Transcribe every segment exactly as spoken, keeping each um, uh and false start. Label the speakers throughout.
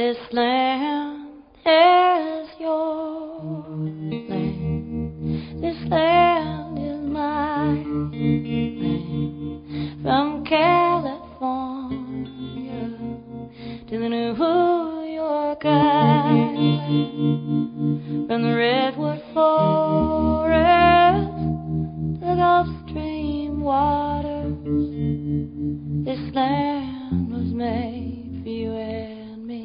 Speaker 1: This land is your land. This land is my land. From California to the New York Island, from the redwood forest to the Gulf Stream waters, this land was made for you and me.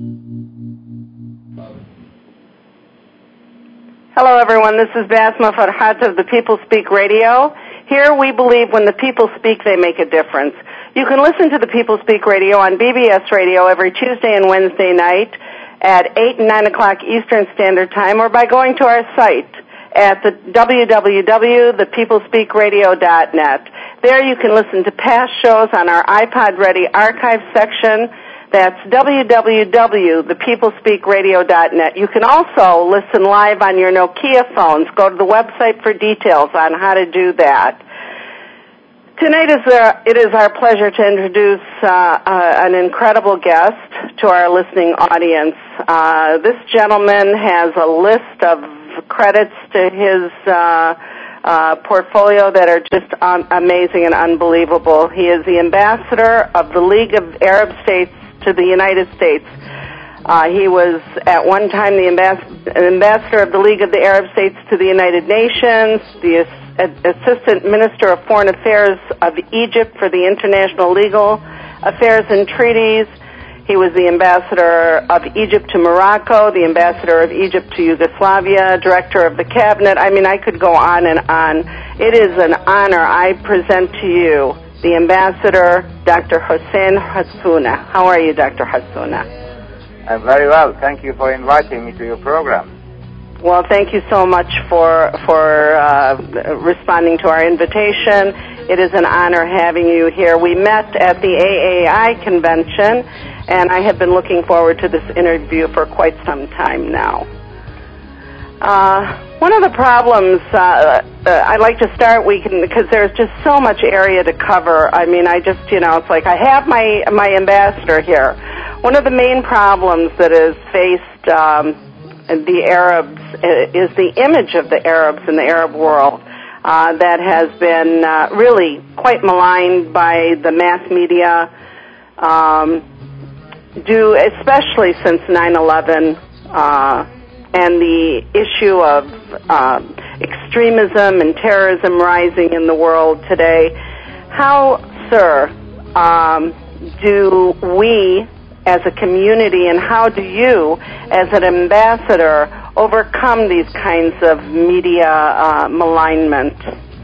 Speaker 2: Hello, everyone. This is Basma Farhat of the People Speak Radio. Here we believe when the people speak, they make a difference. You can listen to the People Speak Radio on B B S Radio every Tuesday and Wednesday night at eight and nine o'clock Eastern Standard Time, or by going to our site at the w w w dot the people speak radio dot net. There you can listen to past shows on our iPod Ready archive section. That's w w w dot the people speak radio dot net. You can also listen live on your Nokia phones. Go to the website for details on how to do that. Tonight is a, it is our pleasure to introduce uh, uh, an incredible guest to our listening audience. Uh, this gentleman has a list of credits to his uh, uh, portfolio that are just um, amazing and unbelievable. He is the ambassador of the League of Arab States to the United States. Uh, he was at one time the ambas- ambassador of the League of the Arab States to the United Nations, the Assistant Minister of Foreign Affairs of Egypt for the International Legal Affairs and Treaties. He was the ambassador of Egypt to Morocco, the ambassador of Egypt to Yugoslavia, director of the cabinet. I mean, I could go on and on. It is an honor. I present to you the ambassador, Doctor Hossein Hassouna. How are you, Doctor Hassouna?
Speaker 3: I'm very well. Thank you for inviting me to your program.
Speaker 2: Well, thank you so much for for uh, responding to our invitation. It is an honor having you here. We met at the A A I convention, and I have been looking forward to this interview for quite some time now. Uh, one of the problems, uh, uh, I'd like to start, we can, because there's just so much area to cover. I mean, I just, you know, it's like I have my, my ambassador here. One of the main problems that is faced um, the Arabs is the image of the Arabs in the Arab world uh, that has been uh, really quite maligned by the mass media, um, due especially since nine eleven, uh, and the issue of um, extremism and terrorism rising in the world today. How, sir, um, do we as a community, and how do you, as an ambassador, overcome these kinds of media uh, malignment?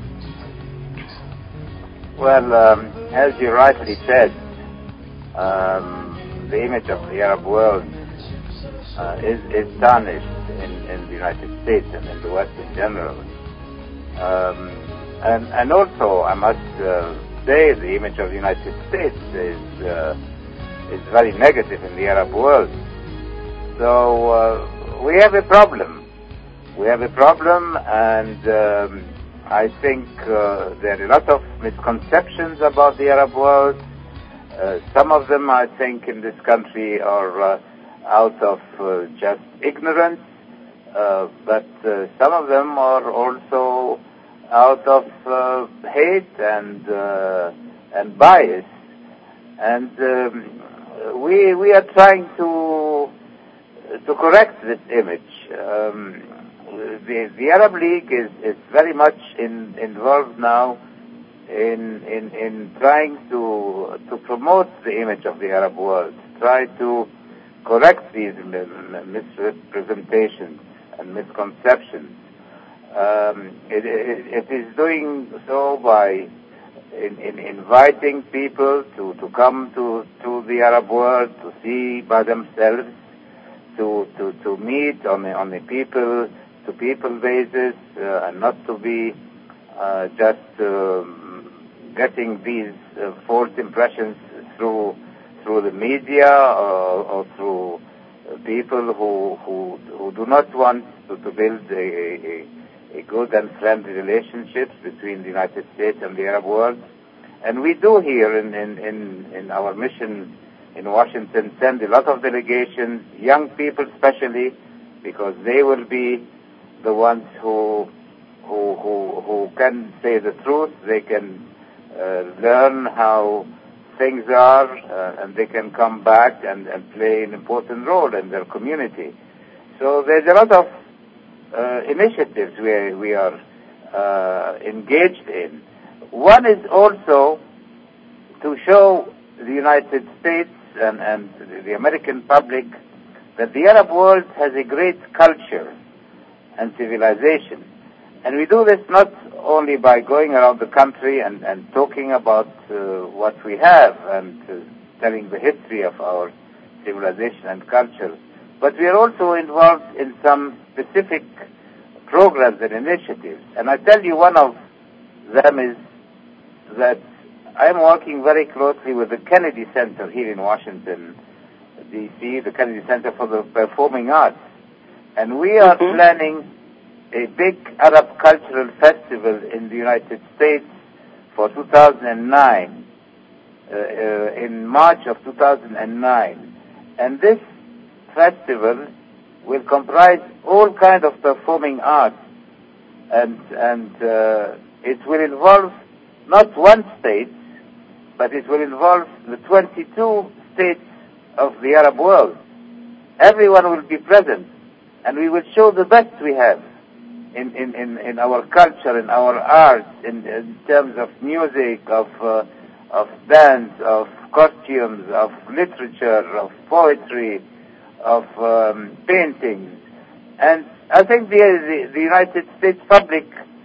Speaker 3: Well, um, as you rightly said, um, the image of the Arab world uh, is, is tarnished in, in the United States and in the West in general. Um, and, and also, I must uh, say, the image of the United States is uh, is very negative in the Arab world. So uh, we have a problem. We have a problem, and um, I think uh, there are a lot of misconceptions about the Arab world. Uh, some of them, I think, in this country are uh, out of uh, just ignorance, uh, but uh, some of them are also out of uh, hate and uh, and bias. And um, we we are trying to to correct this image. Um, the the Arab League is, is very much in, involved now in in in trying to to promote the image of the Arab world, try to correct these misrepresentations and misconceptions. Um, it, it, it is doing so by In, in inviting people to, to come to, to the Arab world, to see by themselves, to to, to meet on a, on a people to people basis, uh, and not to be uh, just um, getting these uh, false impressions through through the media or, or through people who who who do not want to, to build a, a a good and friendly relationships between the United States and the Arab world. And we do here in, in, in, in our mission in Washington send a lot of delegations, young people especially, because they will be the ones who who who, who can say the truth. They can uh, learn how things are, uh, and they can come back and, and play an important role in their community. So there's a lot of uh, initiatives where we are uh, engaged in. One is also to show the United States and, and the American public that the Arab world has a great culture and civilization. And we do this not only by going around the country and, and talking about uh, what we have and uh, telling the history of our civilization and culture, but we are also involved in some specific programs and initiatives. And I tell you, one of them is that I'm working very closely with the Kennedy Center here in Washington, D C, the Kennedy Center for the Performing Arts. And we are mm-hmm. planning a big Arab cultural festival in the United States for two thousand nine, uh, uh, in March of two thousand nine. And this festival will comprise all kinds of performing arts, and, and uh, it will involve not one state, but it will involve the twenty-two states of the Arab world. Everyone will be present, and we will show the best we have in, in, in, in our culture, in our arts, in, in terms of music, of, uh, of dance, of costumes, of literature, of poetry, of um, paintings. And I think the, the, the United States public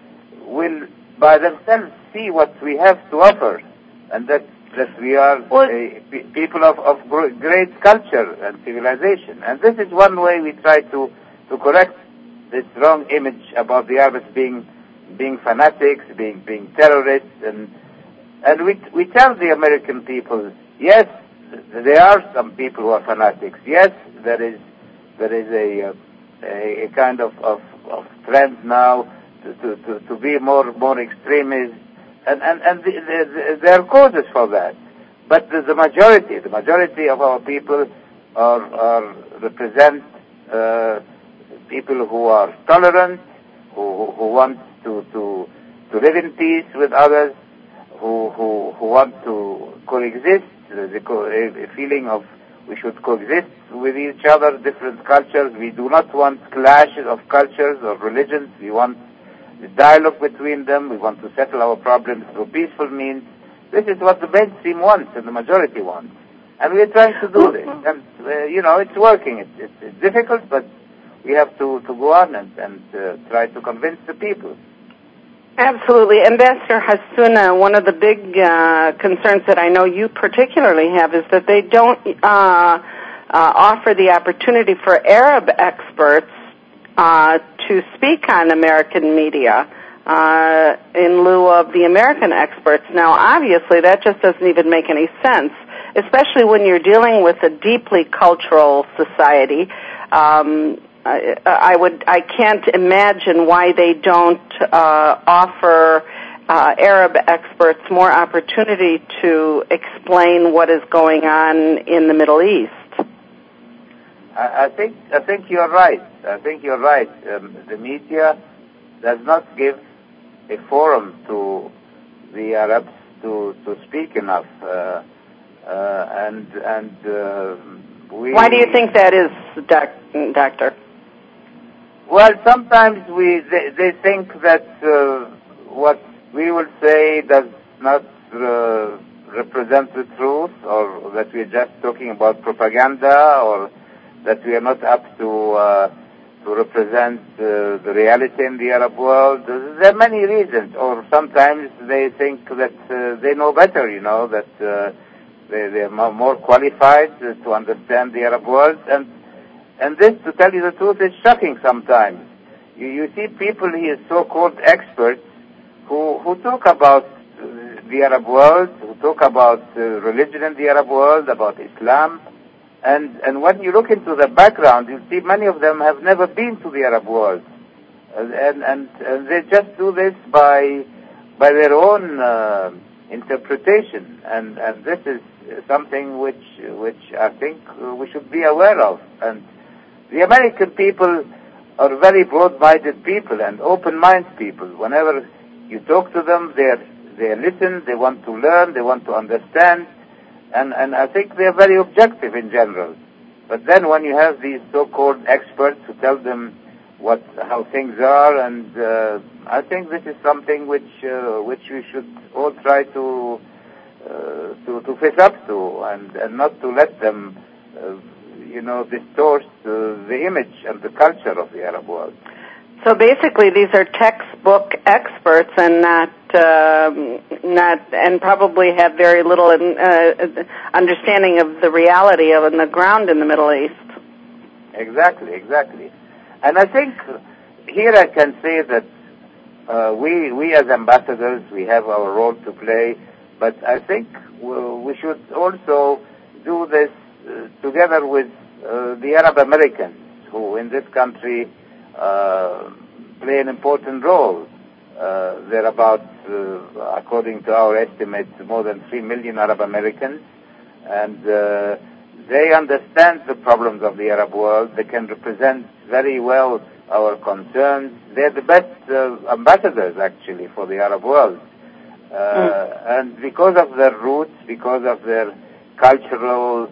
Speaker 3: will, by themselves, see what we have to offer, and that that we are well, a, people of, of great culture and civilization. And this is one way we try to, to correct this wrong image about the Arabs being being fanatics, being being terrorists, and and we we tell the American people, yes, there are some people who are fanatics. Yes, there is there is a a, a kind of, of, of trend now to, to, to, to be more more extremist. And, and, and the, the, there are causes for that. But the, the majority, the majority of our people are, are represent uh, people who are tolerant, who, who want to, to, to live in peace with others, who, who, who want to coexist, the, co- a feeling of we should coexist with each other, different cultures. We do not want clashes of cultures or religions. We want the dialogue between them. We want to settle our problems through peaceful means. This is what the mainstream wants and the majority wants. And we're trying to do this. And, uh, you know, it's working. It's, it's, it's difficult, but we have to, to go on and, and uh, try to convince the people.
Speaker 2: Absolutely. Ambassador Hassouna, one of the big uh, concerns that I know you particularly have is that they don't uh, uh, offer the opportunity for Arab experts Uh, to speak on American media uh, in lieu of the American experts. Now, obviously, that just doesn't even make any sense, especially when you're dealing with a deeply cultural society. Um, I, I would, I can't imagine why they don't uh, offer uh, Arab experts more opportunity to explain what is going on in the Middle East.
Speaker 3: I think I think you're right. I think you're right. Um, the media does not give a forum to the Arabs to, to speak enough, uh, uh, and and uh, we.
Speaker 2: Why do you think that is, doc, Doctor?
Speaker 3: Well, sometimes we they, they think that uh, what we will say does not uh, represent the truth, or that we're just talking about propaganda, or that we are not up to uh, to represent uh, the reality in the Arab world. There are many reasons. Or sometimes they think that uh, they know better, you know, that uh, they, they are more qualified uh, to understand the Arab world. And and this, to tell you the truth, is shocking sometimes. You, you see people here, so-called experts, who, who talk about the Arab world, who talk about uh, religion in the Arab world, about Islam. And and when you look into the background, you see many of them have never been to the Arab world, uh, and, and and they just do this by by their own uh, interpretation, and, and this is something which which I think we should be aware of. And the American people are very broad-minded people and open-minded people. Whenever you talk to them, they they listen, they want to learn, they want to understand, and, and I think they're very objective in general. But then when you have these so-called experts who tell them what how things are, and uh, I think this is something which uh, which we should all try to uh, to to face up to, and, and not to let them uh, you know distort uh, the image and the culture of the Arab world.
Speaker 2: So basically, these are textbook experts, and not uh, not and probably have very little uh, understanding of the reality of on the ground in the Middle East.
Speaker 3: Exactly, exactly. And I think here I can say that uh, we we as ambassadors, we have our role to play, but I think we should also do this uh, together with uh, the Arab Americans, who in this country uh, play an important role. Uh, there are about, uh, according to our estimates, more than three million Arab Americans, and uh, they understand the problems of the Arab world. They can represent very well our concerns. They're the best uh, ambassadors, actually, for the Arab world. Uh, mm. And because of their roots, because of their cultural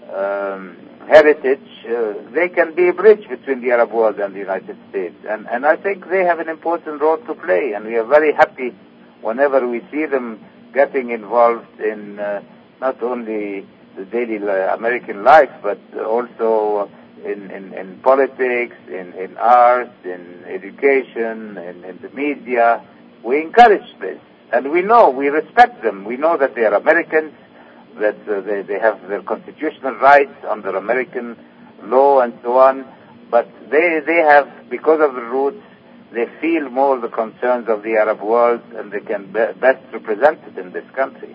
Speaker 3: um, heritage, uh, they can be a bridge between the Arab world and the United States. And, and I think they have an important role to play, and we are very happy whenever we see them getting involved in uh, not only the daily American life, but also in, in, in politics, in, in art, in education, in, in the media. We encourage this, and we know, we respect them. We know that they are Americans, that uh, they, they have their constitutional rights under American law and so on, but they, they have, because of the roots, they feel more the concerns of the Arab world, and they can be best represent it in this country.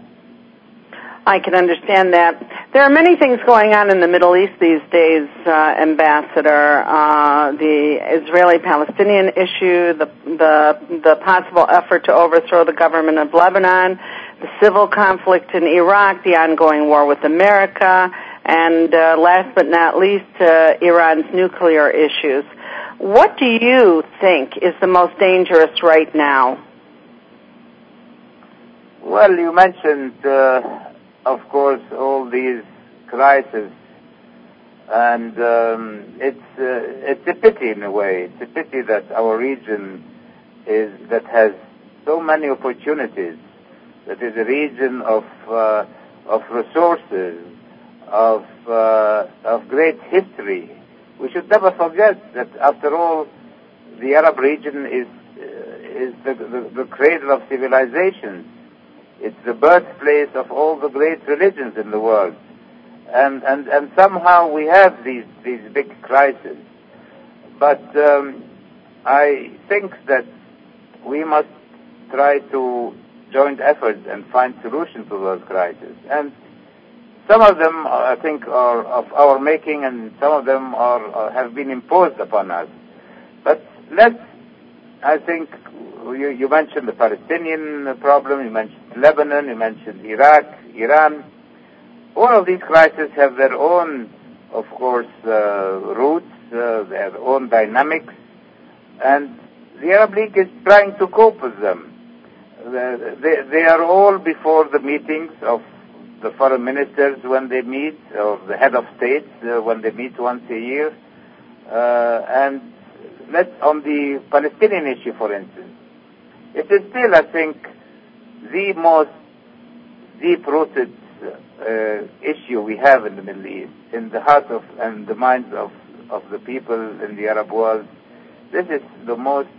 Speaker 2: I can understand that. There are many things going on in the Middle East these days, uh, Ambassador. Uh, the Israeli-Palestinian issue, the, the the possible effort to overthrow the government of Lebanon, the civil conflict in Iraq, the ongoing war with America, and uh, last but not least, uh, Iran's nuclear issues. What do you think is the most dangerous right now?
Speaker 3: Well, you mentioned... Uh Of course, all these crises, and um, it's uh, it's a pity in a way. It's a pity that our region is that has so many opportunities. That is a region of uh, of resources, of uh, of great history. We should never forget that, after all, the Arab region is uh, is the, the the cradle of civilization. It's the birthplace of all the great religions in the world. And, and, and somehow we have these, these big crises. But um, I think that we must try to join efforts and find solutions to those crises. And some of them, I think, are of our making, and some of them are, are have been imposed upon us. But let's, I think, You, you mentioned the Palestinian problem, you mentioned Lebanon, you mentioned Iraq, Iran. All of these crises have their own, of course, uh, roots, uh, their own dynamics, and the Arab League is trying to cope with them. They, they are all before the meetings of the foreign ministers when they meet, or the head of states uh, when they meet once a year. Uh, and let's, on the Palestinian issue, for instance, it is still, I think, the most deep-rooted uh, issue we have in the Middle East, in the heart of and the minds of, of the people in the Arab world. This is the most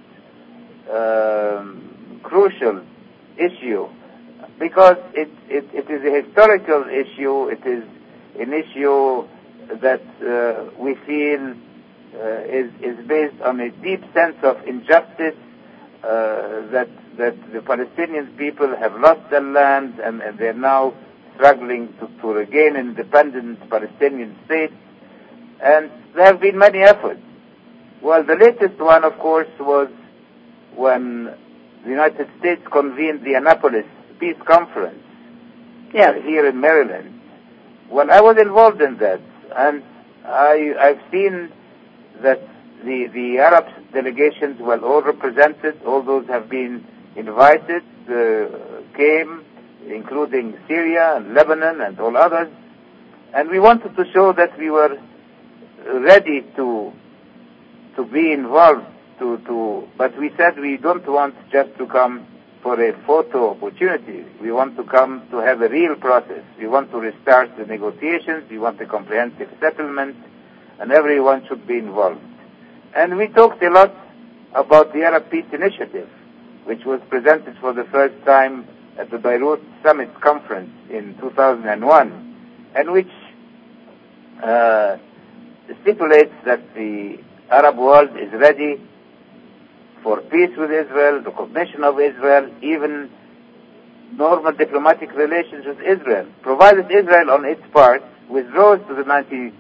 Speaker 3: um, crucial issue, because it, it, it is a historical issue. It is an issue that uh, we feel uh, is, is based on a deep sense of injustice, Uh, that that the Palestinian people have lost their land, and, and they're now struggling to, to regain independent Palestinian state. And there have been many efforts. Well, the latest one, of course, was when the United States convened the Annapolis Peace Conference
Speaker 2: Yes.
Speaker 3: uh, here in Maryland. Well, I was involved in that, and I, I've seen that the, the Arab delegations were all represented. All those have been invited, uh, came, including Syria and Lebanon and all others. And we wanted to show that we were ready to to be involved, to, to, but we said we don't want just to come for a photo opportunity. We want to come to have a real process. We want to restart the negotiations. We want a comprehensive settlement, and everyone should be involved. And we talked a lot about the Arab Peace Initiative, which was presented for the first time at the Beirut Summit Conference in two thousand one, and which uh, stipulates that the Arab world is ready for peace with Israel, recognition of Israel, even normal diplomatic relations with Israel, provided Israel on its part withdraws to the nineteen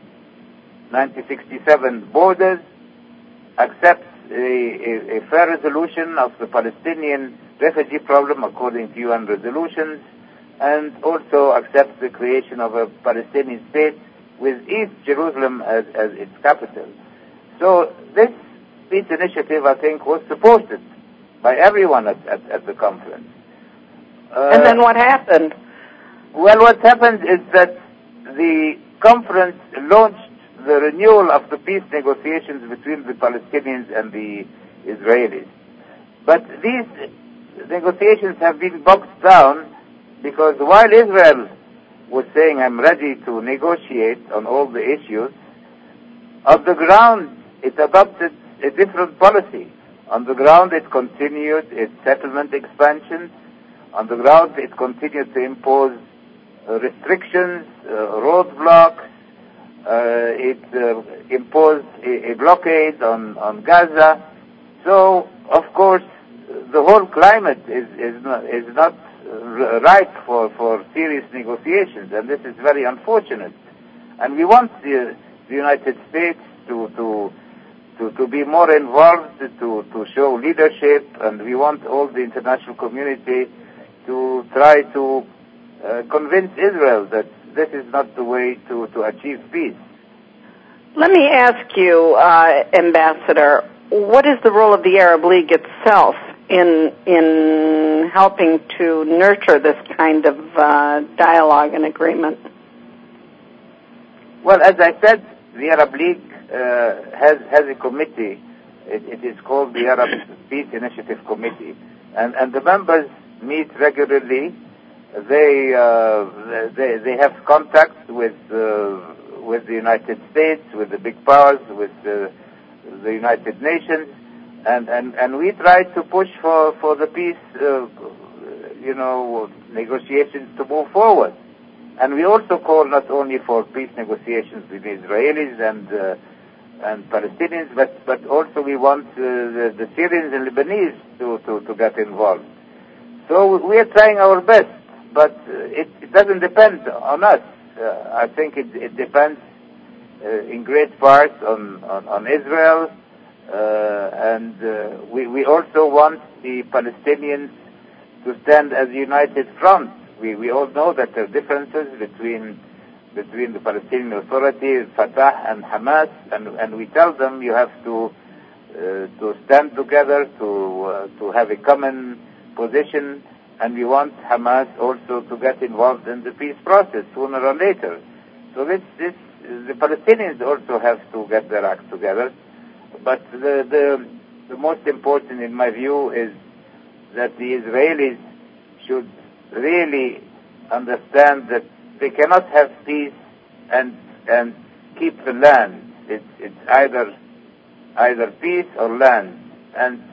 Speaker 3: sixty-seven borders, accepts a, a, a fair resolution of the Palestinian refugee problem according to U N resolutions, and also accepts the creation of a Palestinian state with East Jerusalem as, as its capital. So this peace initiative, I think, was supported by everyone at, at, at the conference. Uh,
Speaker 2: and then what happened?
Speaker 3: Well, what happened is that the conference launched the renewal of the peace negotiations between the Palestinians and the Israelis. But these negotiations have been bogged down because while Israel was saying, I'm ready to negotiate on all the issues, on the ground it adopted a different policy. On the ground it continued its settlement expansions. On the ground it continued to impose uh, restrictions, uh, roadblocks. Uh, it uh, imposed a, a blockade on, on Gaza. So, of course, the whole climate is, is not, is not uh, ripe for, for serious negotiations, and this is very unfortunate. And we want the, the United States to, to, to, to be more involved, to, to show leadership, and we want all the international community to try to uh, convince Israel that this is not the way to, to achieve peace.
Speaker 2: Let me ask you, uh, Ambassador, what is the role of the Arab League itself in in helping to nurture this kind of uh, dialogue and agreement?
Speaker 3: Well, as I said, the Arab League uh, has has a committee. It, it is called the Arab Peace Initiative Committee, and and the members meet regularly. They uh, they they have contact with uh, with the United States, with the big powers, with uh, the United Nations, and, and, and we try to push for for the peace, uh, you know, negotiations to move forward. And we also call not only for peace negotiations with the Israelis and uh, and Palestinians, but but also we want uh, the, the Syrians and Lebanese to, to, to get involved. So we are trying our best. But uh, it, it doesn't depend on us. Uh, I think it, it depends uh, in great part on, on, on Israel. Uh, and uh, we, we also want the Palestinians to stand as a united front. We, we all know that there are differences between between the Palestinian Authority, Fatah, and Hamas. And, and we tell them you have to uh, to stand together, to uh, to have a common position. And we want Hamas also to get involved in the peace process sooner or later. So this, this, the Palestinians also have to get their act together. But the, the, the most important, in my view, is that the Israelis should really understand that they cannot have peace and and keep the land. It's, it's either either peace or land. And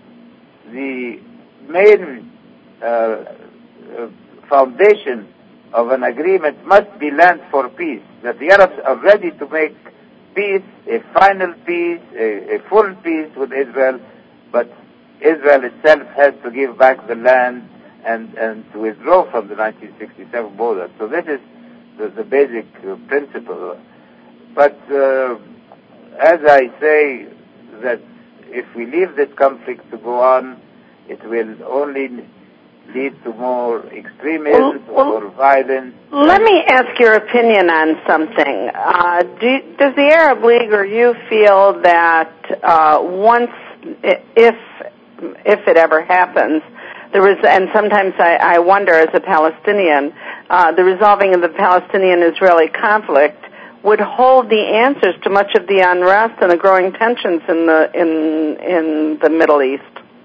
Speaker 3: the main Uh, uh, foundation of an agreement must be land for peace, that the Arabs are ready to make peace, a final peace, a, a full peace with Israel, but Israel itself has to give back the land and, and to withdraw from the nineteen sixty-seven border. So this is the, the basic uh, principle. But uh, as I say, that if we leave this conflict to go on, it will only lead to more extremism well, well, or violence.
Speaker 2: Let me ask your opinion on something. Uh, do, does the Arab League or you feel that uh, once, if if it ever happens, there is, and sometimes I, I wonder as a Palestinian, uh, the resolving of the Palestinian-Israeli conflict would hold the answers to much of the unrest and the growing tensions in the in in the Middle East?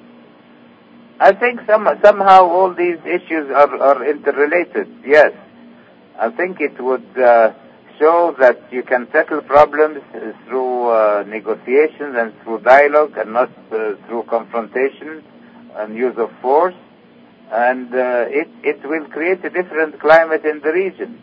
Speaker 3: I think some, somehow all these issues are, are interrelated, yes. I think it would uh, show that you can settle problems through uh, negotiations and through dialogue and not uh, through confrontation and use of force. And uh, it, it will create a different climate in the region.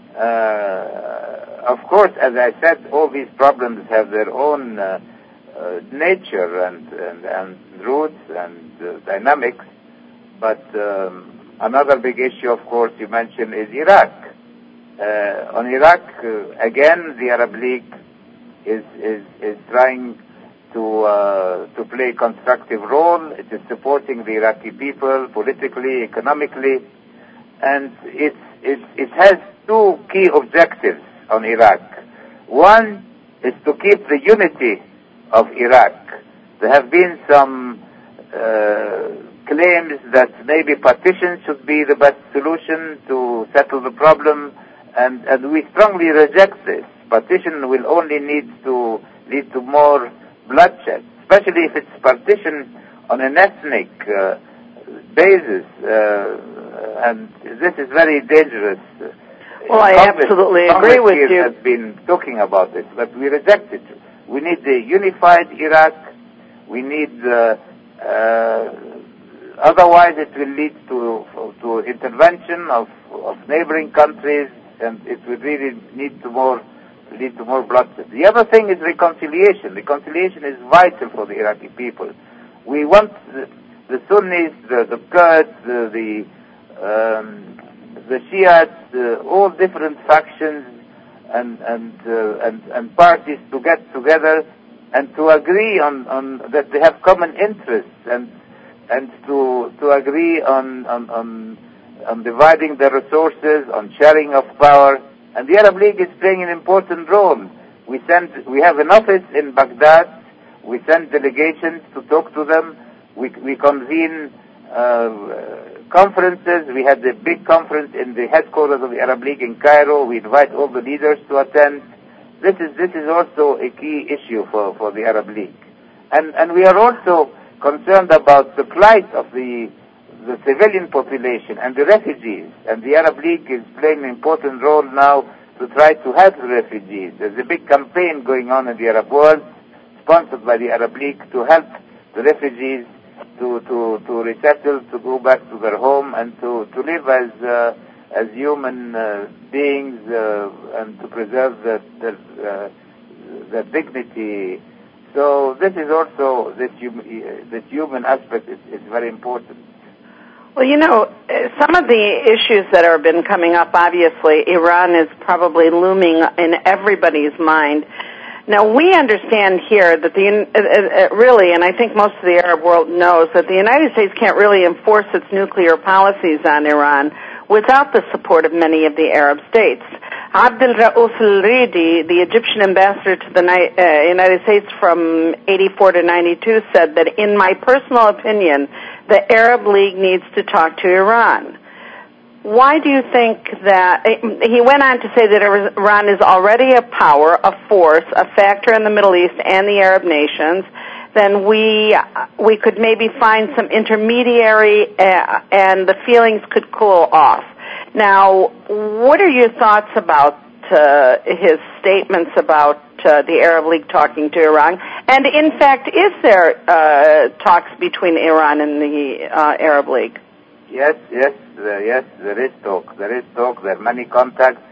Speaker 3: Uh, of course, as I said, all these problems have their own uh, uh, nature and, and, and roots and uh, dynamics. But um, another big issue, of course, you mentioned is Iraq. Uh, on Iraq, uh, again, the Arab League is, is, is trying to uh, to play a constructive role. It is supporting the Iraqi people politically, economically, and it, it, it has two key objectives on Iraq. One is to keep the unity of Iraq. There have been some uh, claims that maybe partition should be the best solution to settle the problem, and, and we strongly reject this. Partition will only need to lead to more bloodshed, especially if it's partition on an ethnic uh, basis, uh, and this is very dangerous.
Speaker 2: Well, I
Speaker 3: Congress,
Speaker 2: absolutely
Speaker 3: Congress
Speaker 2: agree with
Speaker 3: here
Speaker 2: you.
Speaker 3: has been talking about this, but we reject it. We need a unified Iraq. We need, uh, uh, otherwise it will lead to to intervention of, of neighboring countries, and it will really need to more lead to more bloodshed. The other thing is reconciliation. Reconciliation is vital for the Iraqi people. We want the, the Sunnis, the, the Kurds, the the, um, the Shiites, uh, all different factions and and, uh, and and parties to get together and to agree on, on that they have common interests, and and to to agree on on on, on dividing the resources, on sharing of power. And the Arab League is playing an important role. We send, we have an office in Baghdad. We send delegations to talk to them. We, we convene uh, conferences. We had a big conference in the headquarters of the Arab League in Cairo. We invite all the leaders to attend. This is this is also a key issue for, for the Arab League. And and we are also concerned about the plight of the the civilian population and the refugees, and the Arab League is playing an important role now to try to help the refugees. There's a big campaign going on in the Arab world, sponsored by the Arab League, to help the refugees to, to, to resettle, to go back to their home, and to, to live as uh, as human uh, beings, uh, and to preserve their, their, uh, their dignity. So this is also, this, hum- this human aspect is, is very important.
Speaker 2: Well, you know, some of the issues that have been coming up, obviously, Iran is probably looming in everybody's mind. Now, we understand here that the, uh, really, and I think most of the Arab world knows, that the United States can't really enforce its nuclear policies on Iran without the support of many of the Arab states. Abdel Rauf al-Ridi, the Egyptian ambassador to the uh, United States from eighty-four to ninety-two, said that, in my personal opinion, the Arab League needs to talk to Iran. Why do you think that, he went on to say that Iran is already a power, a force, a factor in the Middle East and the Arab nations, then we we could maybe find some intermediary uh, and the feelings could cool off. Now, what are your thoughts about uh, his statements about uh, the Arab League talking to Iran? And in fact, is there uh, talks between Iran and the uh, Arab League?
Speaker 3: Yes, yes, uh, yes, there is talk. There is talk. There are many contacts.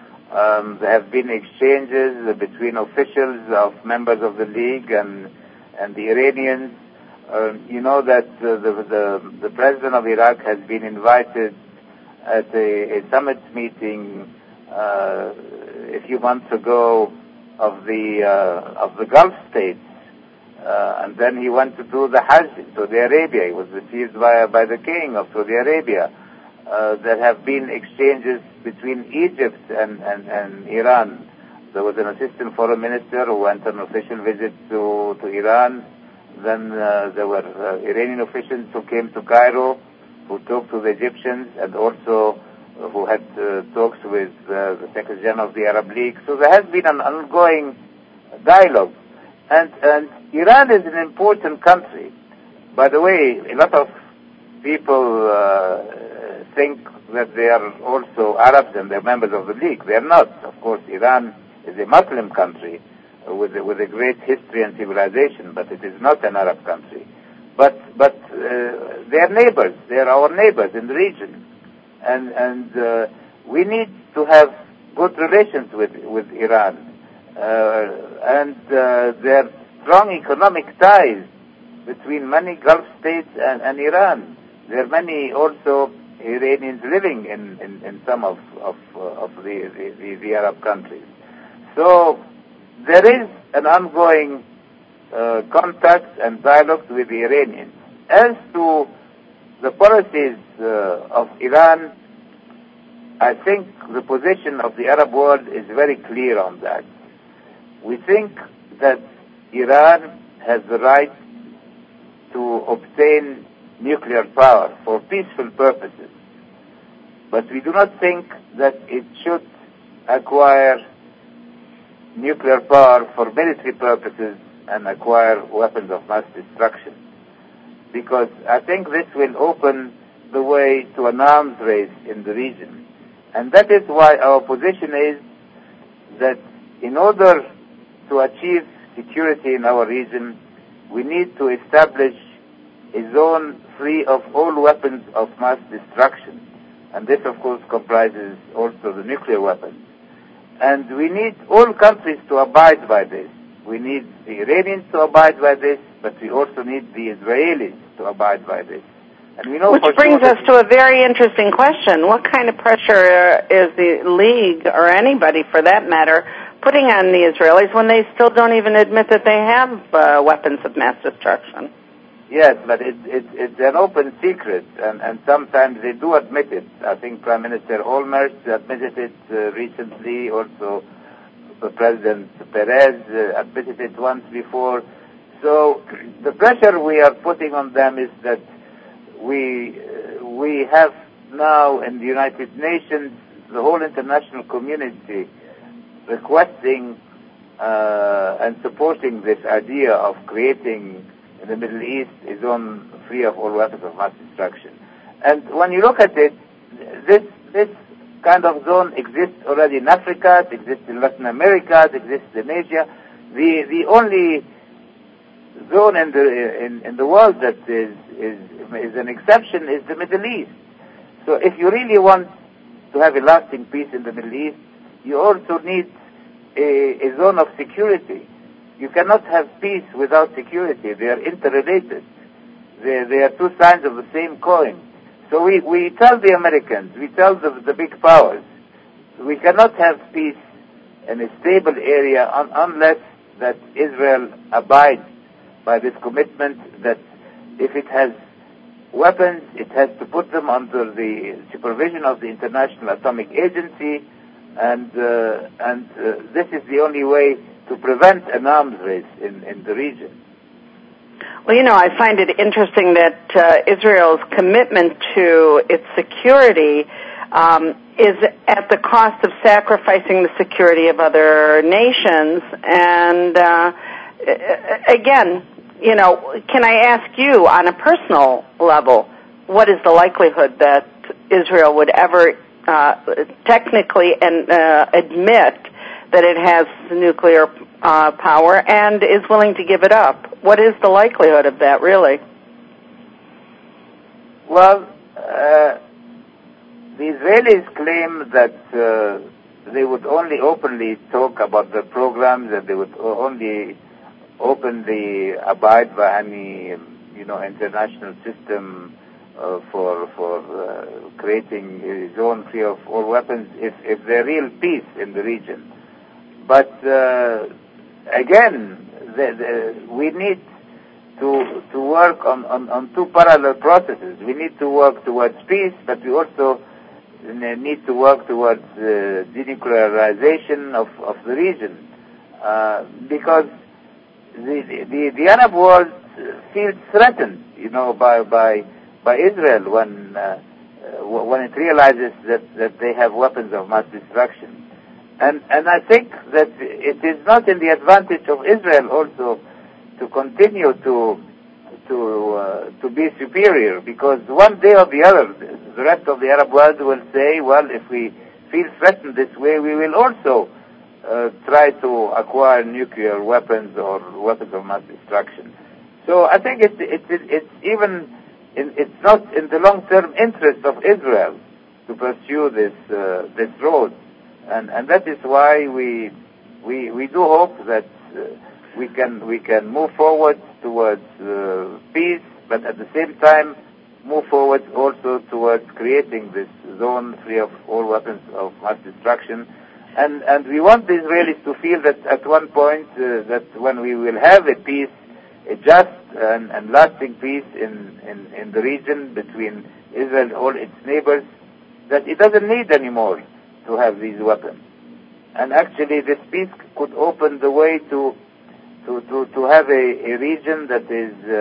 Speaker 3: Um, there have been exchanges between officials of members of the League and and the Iranians. Uh, you know that uh, the, the the president of Iraq has been invited at a, a summit meeting uh, a few months ago of the uh, of the Gulf states, uh, Uh, and then he went to do the Hajj in Saudi Arabia. He was received by, by the king of Saudi Arabia. Uh, there have been exchanges between Egypt and, and, and Iran. There was an assistant foreign minister who went on an official visit to, to Iran. Then uh, there were uh, Iranian officials who came to Cairo, who talked to the Egyptians, and also uh, who had uh, talks with uh, the Secretary General of the Arab League. So there has been an ongoing dialogue. And, and Iran is an important country. By the way, a lot of people uh, think that they are also Arabs and they're members of the League. They are not. Of course, Iran is a Muslim country uh, with, a, with a great history and civilization, but it is not an Arab country. But, but uh, they are neighbors. They are our neighbors in the region. And, and uh, we need to have good relations with, with Iran. Uh, and uh, there are strong economic ties between many Gulf states and, and Iran. There are many also Iranians living in, in, in some of, of, uh, of the, the, the Arab countries. So there is an ongoing uh, contact and dialogue with the Iranians. As to the policies uh, of Iran, I think the position of the Arab world is very clear on that. We think that Iran has the right to obtain nuclear power for peaceful purposes. But we do not think that it should acquire nuclear power for military purposes and acquire weapons of mass destruction. Because I think this will open the way to an arms race in the region. And that is why our position is that in order to achieve security in our region, we need to establish a zone free of all weapons of mass destruction. And this, of course, comprises also the nuclear weapons. And we need all countries to abide by this. We need the Iranians to abide by this, but we also need the Israelis to abide by this. And we know
Speaker 2: Which brings us to a very interesting question. What kind of pressure is the League, or anybody for that matter, putting on the Israelis when they still don't even admit that they have uh, weapons of mass destruction?
Speaker 3: Yes, but it, it, it's an open secret, and, and sometimes they do admit it. I think Prime Minister Olmert admitted it uh, recently, also uh, President Perez uh, admitted it once before. So the pressure we are putting on them is that we, uh, we have now in the United Nations, the whole international community requesting uh, and supporting this idea of creating in the Middle East a zone free of all weapons of mass destruction. And when you look at it, this this kind of zone exists already in Africa, it exists in Latin America, it exists in Asia. The the only zone in the in, in the world that is, is is an exception is the Middle East. So if you really want to have a lasting peace in the Middle East, you also need a, a zone of security. You cannot have peace without security. They are interrelated. They, they are two sides of the same coin. So we, we tell the Americans, we tell the, the big powers, we cannot have peace in a stable area un, unless that Israel abides by this commitment that if it has weapons, it has to put them under the supervision of the International Atomic Agency, and uh, and uh, this is the only way to prevent an arms race in, in the region.
Speaker 2: Well, you know, I find it interesting that uh, Israel's commitment to its security um, is at the cost of sacrificing the security of other nations. And uh, again, you know, can I ask you on a personal level, what is the likelihood that Israel would ever uh, technically and uh, admit that it has nuclear uh, power and is willing to give it up? What is the likelihood of that, really?
Speaker 3: Well, uh, the Israelis claim that uh, they would only openly talk about the programs, that they would only openly abide by any, you know, international system uh, for for uh, creating a zone free of all weapons if, if there's real peace in the region. But uh, again, the, the, we need to to work on, on, on two parallel processes. We need to work towards peace, but we also need to work towards uh, denuclearization of, of the region, uh, because the, the the Arab world feels threatened, you know, by by by Israel when uh, when it realizes that, that they have weapons of mass destruction, and and I think that it is not in the advantage of Israel also to continue to to uh, to be superior, because one day or the other, the rest of the Arab world will say, well, if we feel threatened this way, we will also uh, try to acquire nuclear weapons or weapons of mass destruction. So I think it's it's it's even in, it's not in the long-term interest of Israel to pursue this uh, this road, and and that is why we we we do hope that. Uh, We can we can move forward towards uh, peace, but at the same time move forward also towards creating this zone free of all weapons of mass destruction. And and we want the Israelis to feel that at one point uh, that when we will have a peace, a just and, and lasting peace in, in, in the region between Israel and all its neighbors, that it doesn't need anymore to have these weapons. And actually this peace could open the way to To, to, to have a, a region that is uh,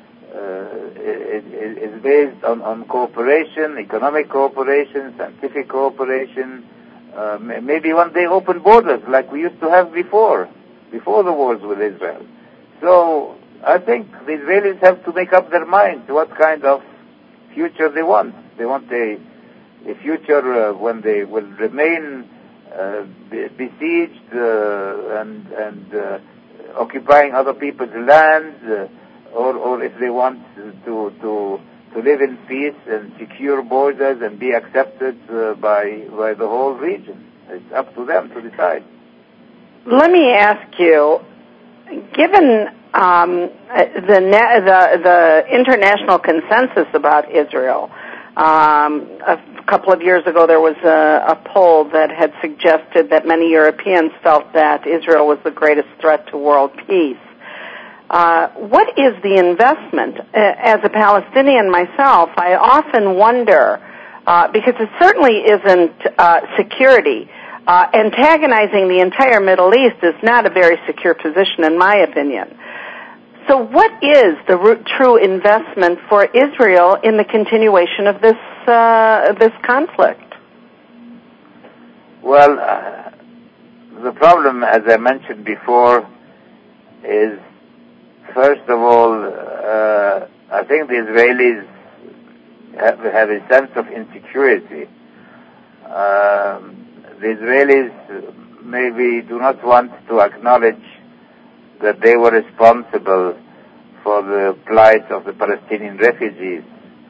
Speaker 3: uh, is, is based on, on cooperation, economic cooperation, scientific cooperation, uh, maybe one day open borders like we used to have before, before the wars with Israel. So I think the Israelis have to make up their minds what kind of future they want. They want a, a future uh, when they will remain uh, besieged uh, and, and uh, occupying other people's land, uh, or or if they want to to to live in peace and secure borders and be accepted uh, by by the whole region. It's up to them to decide.
Speaker 2: Let me ask you, given um, the, the the international consensus about Israel, um, a couple of years ago there was a, a poll that had suggested that many Europeans felt that Israel was the greatest threat to world peace. Uh, what is the investment? As a Palestinian myself, I often wonder, uh, because it certainly isn't uh, security. Uh, antagonizing the entire Middle East is not a very secure position, in my opinion. So what is the true investment for Israel in the continuation of this uh, this conflict?
Speaker 3: Well, uh, the problem, as I mentioned before, is, first of all, uh, I think the Israelis have, have a sense of insecurity. Um, the Israelis maybe do not want to acknowledge that they were responsible for the plight of the Palestinian refugees.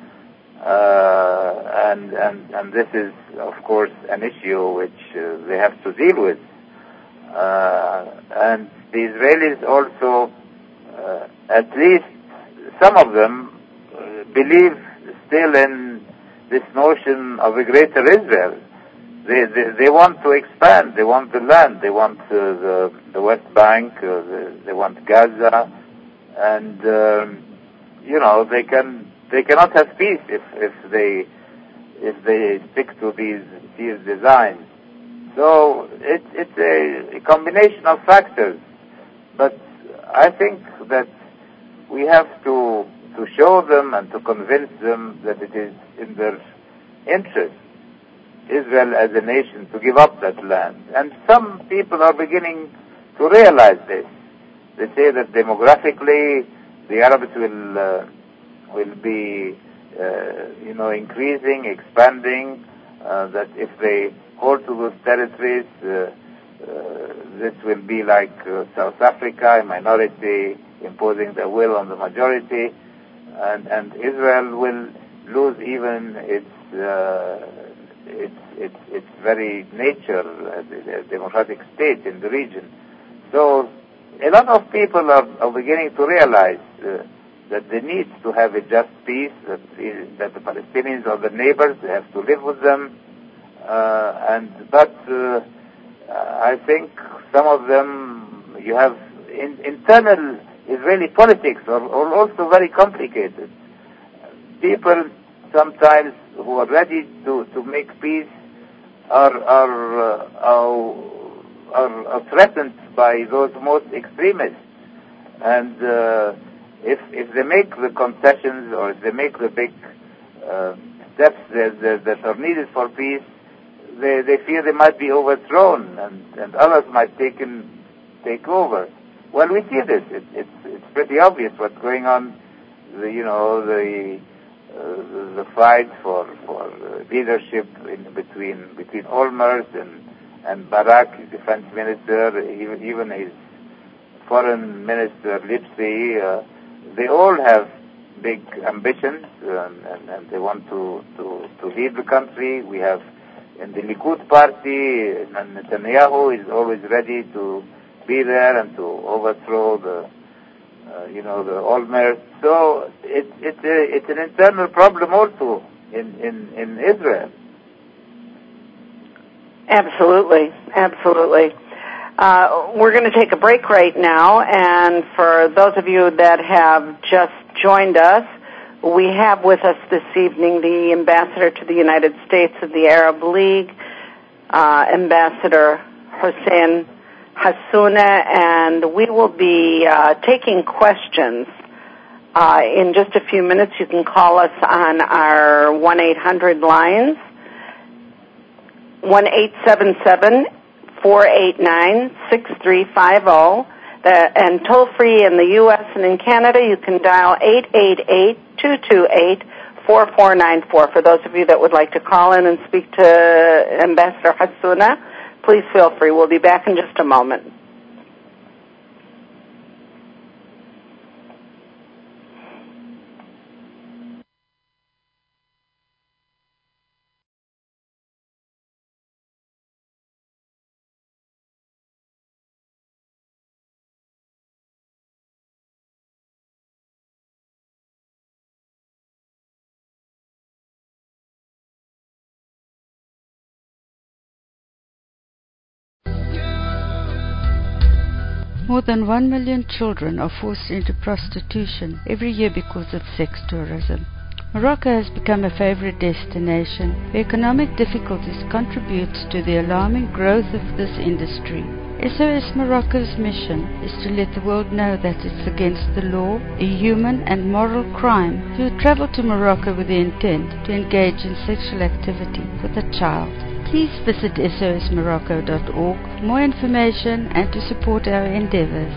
Speaker 3: Uh, and, and, and this is, of course, an issue which uh, they have to deal with. Uh, and the Israelis also, uh, at least some of them, uh, believe still in this notion of a greater Israel. They, they, they want to expand. They want the land. They want uh, the, the West Bank. Uh, the, they want Gaza, and um, you know they can they cannot have peace if if they if they stick to these these designs. So it's it's a, a combination of factors, but I think that we have to to show them and to convince them that it is in their interest, Israel as a nation, to give up that land. And some people are beginning to realize this. They say that demographically the Arabs will uh, will be uh, you know increasing, expanding. Uh, that if they hold to those territories, uh, uh, this will be like uh, South Africa, a minority imposing their will on the majority, and and Israel will lose even its. Uh, Its, its, its very nature as a democratic state in the region. So a lot of people are, are beginning to realize uh, that they need to have a just peace, that, that the Palestinians are the neighbors, they have to live with them. Uh, and But uh, I think some of them, you have in, internal Israeli politics are, are also very complicated. People sometimes who are ready to, to make peace are are, uh, are are threatened by those most extremists, and uh, if if they make the concessions or if they make the big uh, steps that, that, that are needed for peace, they they fear they might be overthrown and, and others might take in, take over. Well, we see this. It, it's it's pretty obvious what's going on. The, you know the. Uh, the fight for for uh, leadership in between between Olmert and and Barak, his defense minister, even, even his foreign minister Lipsi, uh, they all have big ambitions and, and, and they want to, to to lead the country. We have in the Likud party, Netanyahu is always ready to be there and to overthrow the. Uh, you know, the Olmert. So it, it, uh, it's an internal problem also in, in, in Israel.
Speaker 2: Absolutely, absolutely. Uh, we're going to take a break right now, and for those of you that have just joined us, we have with us this evening the ambassador to the United States of the Arab League, uh, Ambassador Hossein Hassouna, and we will be uh, taking questions uh, in just a few minutes. You can call us on our one eight hundred lines, one eight seven seven, four eight nine, six three five zero, uh, and toll-free in the U S and in Canada, you can dial eight eight eight, two two eight, four four nine four. For those of you that would like to call in and speak to Ambassador Hassouna, please feel free. We'll be back in just a moment.
Speaker 4: More than one million children are forced into prostitution every year because of sex tourism. Morocco has become a favorite destination where economic difficulties contribute to the alarming growth of this industry. S O S Morocco's mission is to let the world know that it's against the law, a human and moral crime to travel to Morocco with the intent to engage in sexual activity with a child. Please visit S O S Morocco dot org for more information and to support our endeavors.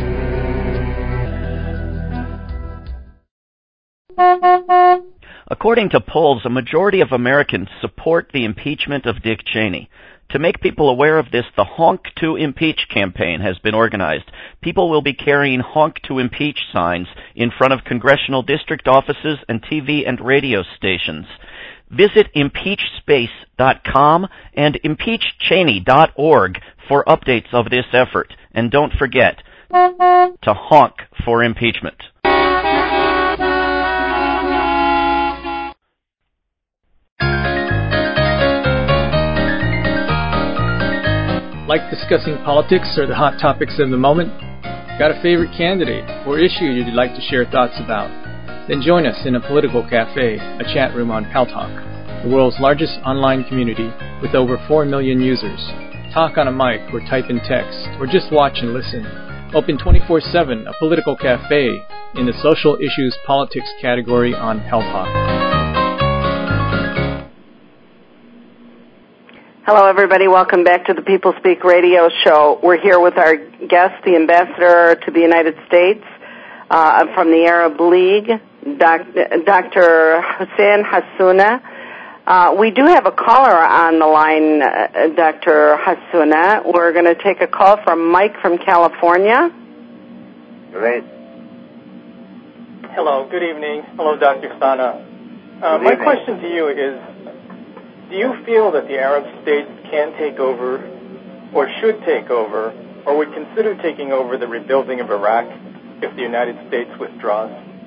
Speaker 5: According to polls, a majority of Americans support the impeachment of Dick Cheney. To make people aware of this, the Honk to Impeach campaign has been organized. People will be carrying Honk to Impeach signs in front of congressional district offices and T V and radio stations. Visit impeach space dot com and impeach cheney dot org for updates of this effort. And don't forget to honk for impeachment.
Speaker 6: Like discussing politics or the hot topics of the moment? Got a favorite candidate or issue you'd like to share thoughts about? Then join us in a political cafe, a chat room on Paltalk, the world's largest online community with over four million users. Talk on a mic or type in text, or just watch and listen. Open twenty-four seven, a political cafe in the social issues politics category on Paltalk.
Speaker 2: Hello, everybody. Welcome back to the People Speak Radio Show. We're here with our guest, the Ambassador to the United States uh, from the Arab League, Doctor Hossein Hassouna. Uh, we do have a caller on the line, uh, Doctor Hassouna. We're going to take a call from Mike from California.
Speaker 3: Great.
Speaker 7: Hello, good evening. Hello, Doctor Hassouna. Uh, my question to you is, do you feel that the Arab states can take over or should take over or would consider taking over the rebuilding of Iraq if the United States withdraws?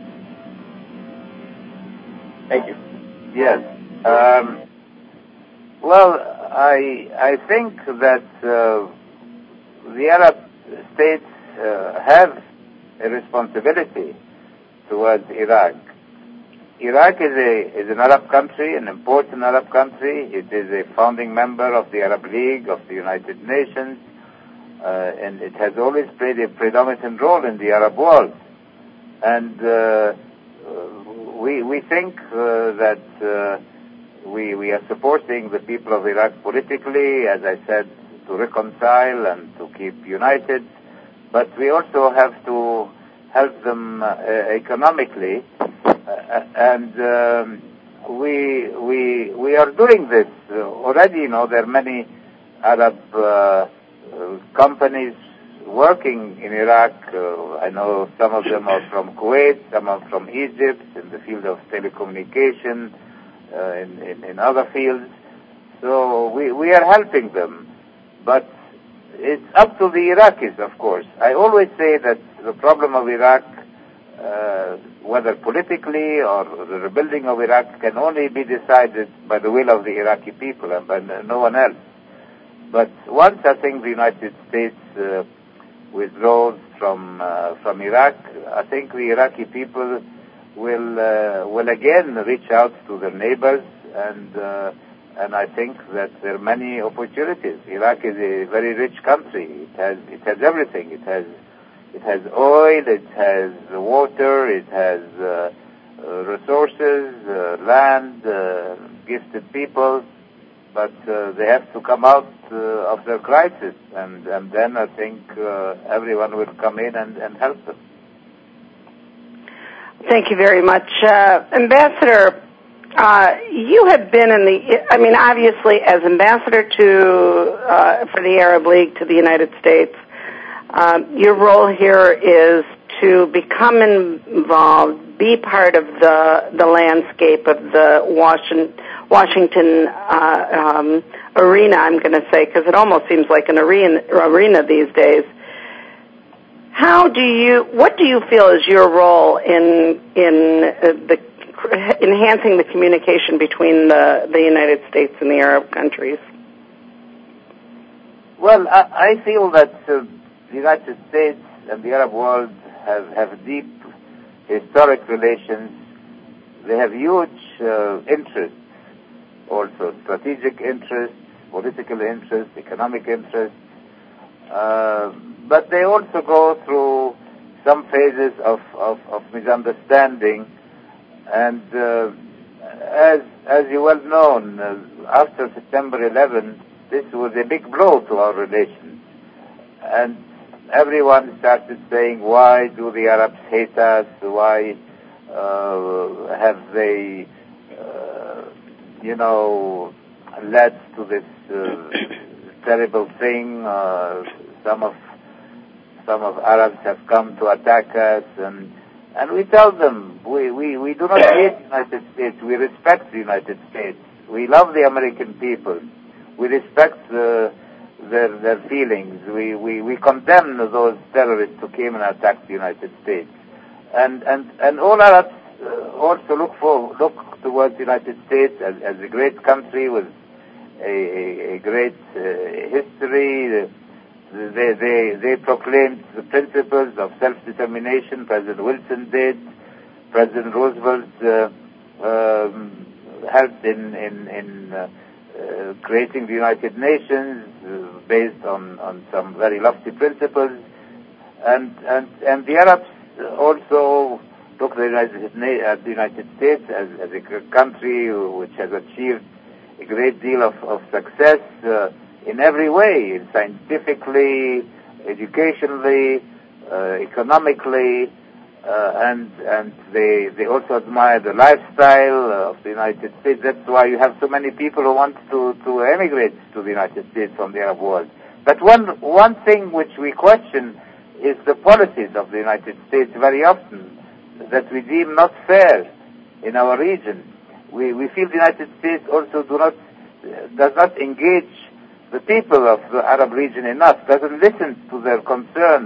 Speaker 7: Thank you.
Speaker 3: Yes. Um, well, I I think that uh, the Arab states uh, have a responsibility towards Iraq. Iraq is a is an Arab country, an important Arab country. It is a founding member of the Arab League, of the United Nations, uh, and it has always played a predominant role in the Arab world. And uh, we we think uh, that uh, we we are supporting the people of Iraq politically, as I said, to reconcile and to keep united. But we also have to help them uh, economically. Uh, and um, we we we are doing this uh, already. You know, there are many Arab uh, uh, companies working in Iraq. Uh, I know some of them are from Kuwait, some are from Egypt in the field of telecommunication, uh, in, in in other fields. So we we are helping them, but it's up to the Iraqis, of course. I always say that the problem of Iraq, Uh, whether politically or the rebuilding of Iraq, can only be decided by the will of the Iraqi people and by no one else. But once I think the United States uh, withdraws from uh, from Iraq, I think the Iraqi people will uh, will again reach out to their neighbors, and uh, and I think that there are many opportunities. Iraq is a very rich country. It has it has everything. It has It has oil, it has water, it has uh, uh, resources, uh, land, uh, gifted people, but uh, they have to come out uh, of their crisis, and, and then I think uh, everyone will come in and, and help them.
Speaker 2: Thank you very much. Uh, Ambassador, uh, you have been in the, I mean, obviously, as ambassador to uh, for the Arab League to the United States, Um, your role here is to become involved, be part of the the landscape of the Washington, Washington uh, um, arena, I'm going to say, because it almost seems like an arena, arena these days. How do you, what do you feel is your role in in uh, the enhancing the communication between the, the United States and the Arab countries?
Speaker 3: Well, I, I feel that uh, the United States and the Arab world have, have deep historic relations. They have huge uh, interests, also strategic interests, political interests, economic interests. Uh, but they also go through some phases of, of, of misunderstanding. And uh, as, as you well know, uh, after September eleventh, this was a big blow to our relations. And everyone started saying, why do the Arabs hate us? Why uh, have they, uh, you know, led to this uh, terrible thing? Uh, some of some of Arabs have come to attack us, and and we tell them we, we, we do not hate the United States. We respect the United States. We love the American people. We respect the Their, their feelings. We, we, we condemn those terrorists who came and attacked the United States. And, and, and all Arabs uh, also look for, look towards the United States as, as a great country with a, a, a great uh, history. They, they, they proclaimed the principles of self-determination. President Wilson did. President Roosevelt uh, um, helped in, in, in uh, Uh, creating the United Nations uh, based on, on some very lofty principles, and and and the Arabs also look at the United, at the United States as, as a country which has achieved a great deal of, of success uh, in every way, scientifically, educationally, uh, economically. Uh, and and they they also admire the lifestyle of the United States. That's why you have so many people who want to, to emigrate to the United States from the Arab world. But one one thing which we question is the policies of the United States very often that we deem not fair in our region. We we feel the United States also do not does not engage the people of the Arab region enough, doesn't listen to their concern.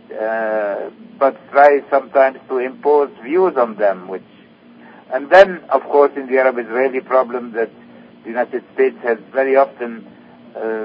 Speaker 3: Uh, but try sometimes to impose views on them, which, and then, of course, in the Arab-Israeli problem, that the United States has very often uh,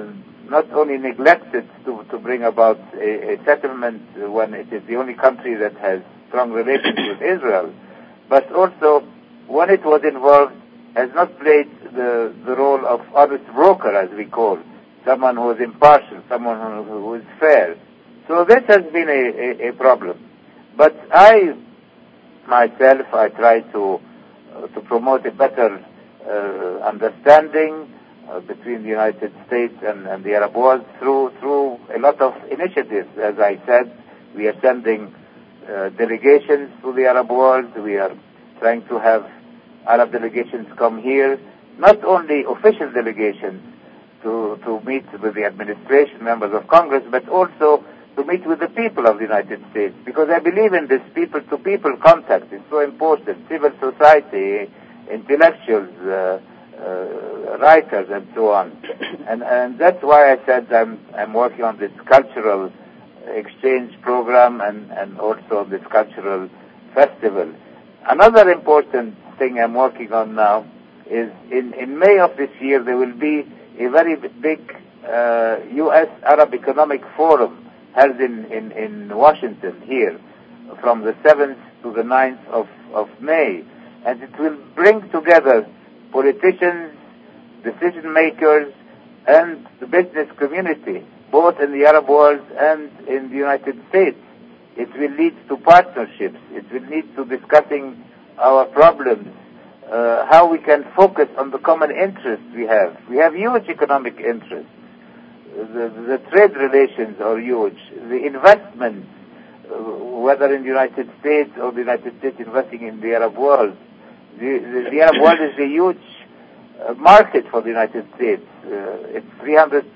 Speaker 3: not only neglected to, to bring about a, a settlement when it is the only country that has strong relations with Israel, but also when it was involved has not played the, the role of honest broker, as we call, someone who is impartial, someone who, who is fair. So this has been a, a, a problem. But I, myself, I try to, uh, to promote a better uh, understanding Uh, between the United States and, and the Arab world through through a lot of initiatives. As I said, we are sending uh, delegations to the Arab world. We are trying to have Arab delegations come here, not only official delegations to, to meet with the administration, members of Congress, but also to meet with the people of the United States, because I believe in this people-to-people contact. It's so important. Civil society, intellectuals, uh, Uh, writers and so on, and and that's why I said I'm I'm working on this cultural exchange program and and also this cultural festival. Another important thing I'm working on now is in in May of this year there will be a very big uh, U S Arab Economic Forum held in, in in Washington here from the seventh to the ninth of of May, and it will bring together politicians, decision makers, and the business community, both in the Arab world and in the United States. It will lead to partnerships. It will lead to discussing our problems, uh, how we can focus on the common interests we have. We have huge economic interests. The, the trade relations are huge. The investments, uh, whether in the United States or the United States investing in the Arab world, The, the, the Arab world is a huge uh, market for the United States. Uh, it's three hundred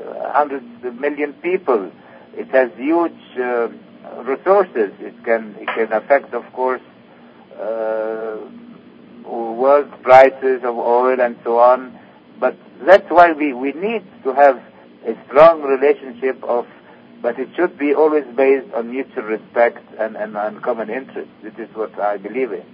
Speaker 3: million people. It has huge uh, resources. It can it can affect, of course, uh, world prices of oil and so on. But that's why we, we need to have a strong relationship of, but it should be always based on mutual respect and, and on common interests. This is what I believe in.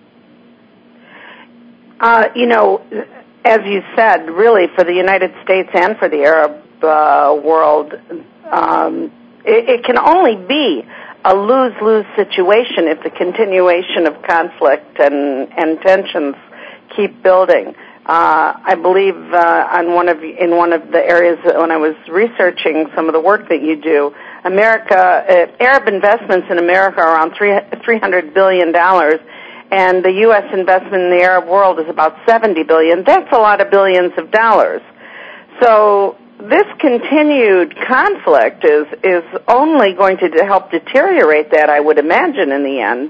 Speaker 2: Uh, you know, as you said, really for the United States and for the Arab uh, world, um, it, it can only be a lose-lose situation if the continuation of conflict and, and tensions keep building. Uh, I believe uh, on one of in one of the areas that when I was researching some of the work that you do, America, uh, Arab investments in America are around three hundred billion dollars. And the U S investment in the Arab world is about seventy billion dollars. That's a lot of billions of dollars. So this continued conflict is, is only going to help deteriorate that, I would imagine, in the end.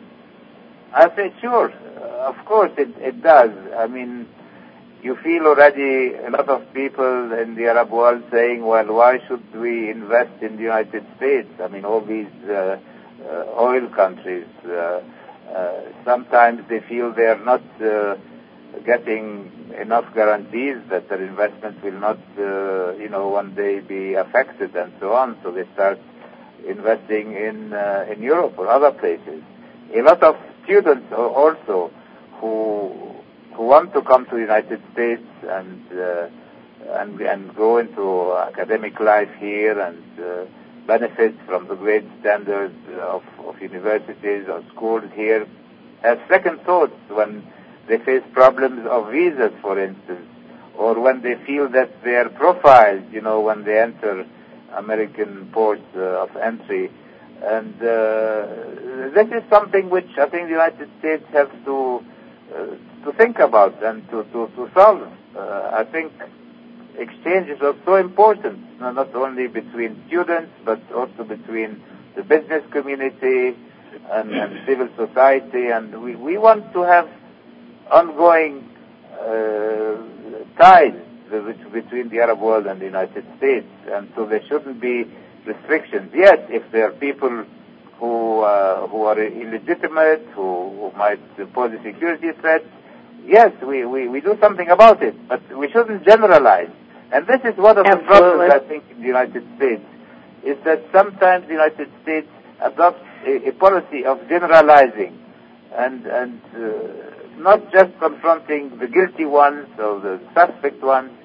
Speaker 3: I say sure. Uh, of course it, it does. I mean, you feel already a lot of people in the Arab world saying, well, why should we invest in the United States? I mean, all these uh, uh, oil countries, uh, Uh, sometimes they feel they are not uh, getting enough guarantees that their investment will not, uh, you know, one day be affected and so on. So they start investing in uh, in Europe or other places. A lot of students also who who want to come to the United States and uh, and and go into academic life here and uh, benefit from the great standards of, of universities or schools here, have second thoughts when they face problems of visas, for instance, or when they feel that they are profiled, you know, when they enter American ports uh, of entry. And uh, this is something which I think the United States has to uh, to think about and to, to, to solve. Uh, I think exchanges are so important, not only between students, but also between the business community and, and civil society. And we, we want to have ongoing uh, ties between the Arab world and the United States. And so there shouldn't be restrictions. Yes, if there are people who, uh, who are illegitimate, who, who might pose a security threat, yes, we, we, we do something about it, but we shouldn't generalize. And this is one of
Speaker 2: Absolutely.
Speaker 3: the problems, I think, in the United States, is that sometimes the United States adopts a, a policy of generalizing and, and uh, not just confronting the guilty ones or the suspect ones,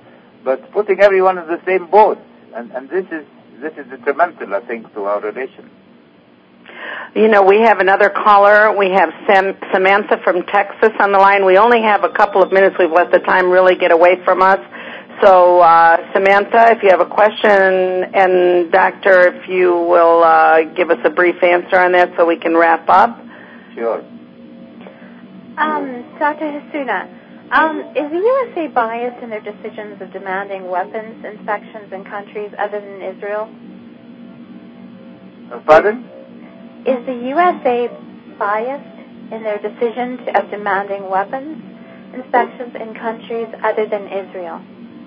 Speaker 3: but putting everyone in the same boat. And, and this is this is detrimental, I think, to our relations.
Speaker 2: You know, we have another caller. We have Sam, Samantha from Texas on the line. We only have a couple of minutes. We've let the time really get away from us. So, uh, Samantha, if you have a question, and Doctor, if you will uh, give us a brief answer on that so we can wrap up.
Speaker 3: Sure.
Speaker 8: Um, Doctor Hassouna, um, is the U S A biased in their decisions of demanding weapons inspections in countries other than Israel?
Speaker 3: Uh, pardon?
Speaker 8: Is the U S A biased in their decision to, of demanding weapons inspections in countries other than Israel?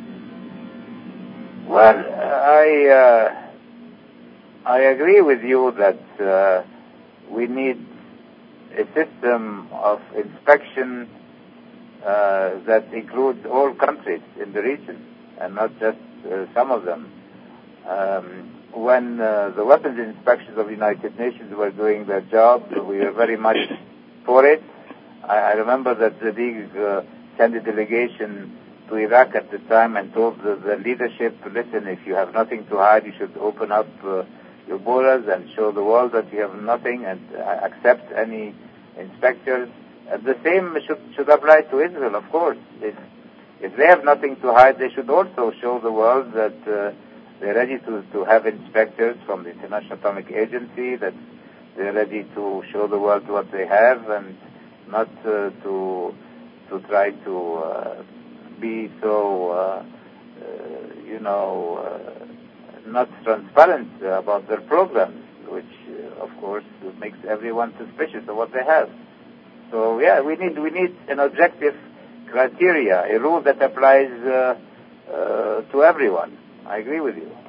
Speaker 3: Well, I uh, I agree with you that uh, we need a system of inspection uh, that includes all countries in the region and not just uh, some of them. Um, when uh, the weapons inspections of the United Nations were doing their job, we were very much for it. I, I remember that the League uh, sent a delegation to Iraq at the time and told the, the leadership, listen, if you have nothing to hide, you should open up uh, your borders and show the world that you have nothing and uh, accept any inspectors. Uh, the same should, should apply to Israel, of course. If, if they have nothing to hide, they should also show the world that uh, they're ready to, to have inspectors from the International Atomic Agency, that they're ready to show the world what they have and not uh, to to try to uh, be so, uh, uh, you know, uh, not transparent about their programs, which, uh, of course, makes everyone suspicious of what they have. So, yeah, we need we need an objective criteria, a rule that applies uh, uh, to everyone. I agree with you.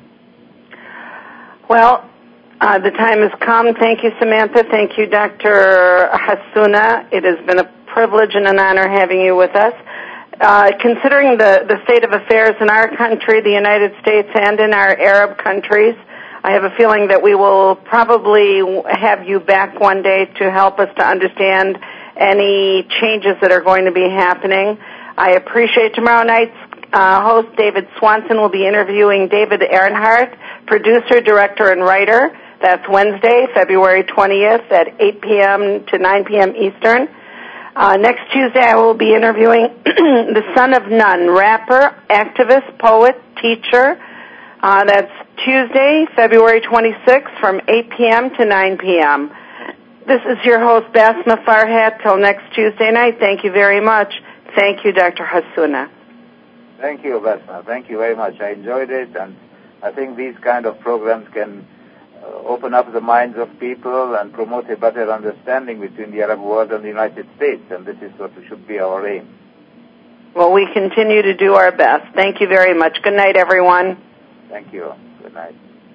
Speaker 2: Well, uh, the time has come. Thank you, Samantha. Thank you, Doctor Hassouna. It has been a privilege and an honor having you with us. Uh, considering the, the state of affairs in our country, the United States, and in our Arab countries, I have a feeling that we will probably have you back one day to help us to understand any changes that are going to be happening. I appreciate tomorrow night's uh, host, David Swanson, will be interviewing David Earnhardt, producer, director, and writer. That's Wednesday, February twentieth at eight p.m. to nine p.m. Eastern. Uh, next Tuesday, I will be interviewing the son of none, rapper, activist, poet, teacher. Uh, that's Tuesday, February twenty-sixth from eight p.m. to nine p.m. This is your host, Basma Farhat. Till next Tuesday night, thank you very much. Thank you, Doctor Hassouna.
Speaker 3: Thank you, Basma. Thank you very much. I enjoyed it, and I think these kind of programs can uh, open up the minds of people and promote a better understanding between the Arab world and the United States, and this is what should be our aim.
Speaker 2: Well, we continue to do our best. Thank you very much. Good night, everyone.
Speaker 3: Thank you. Good night.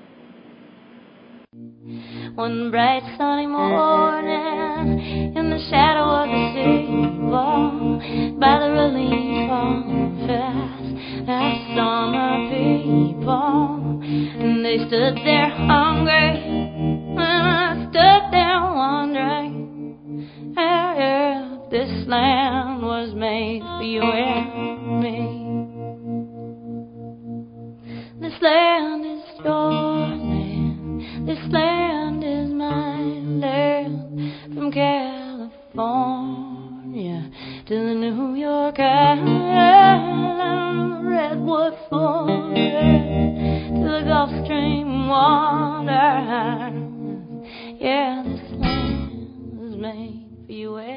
Speaker 1: One bright sunny morning, in the shadow of the steeple, by the relief fest, I saw my people, and they stood there hungry, and I stood there wondering, if this land was made for you and me. This land is your land, this land is my land, from California to the New York Island, redwood forest to the Gulf Stream water. Yeah, this land was made for you.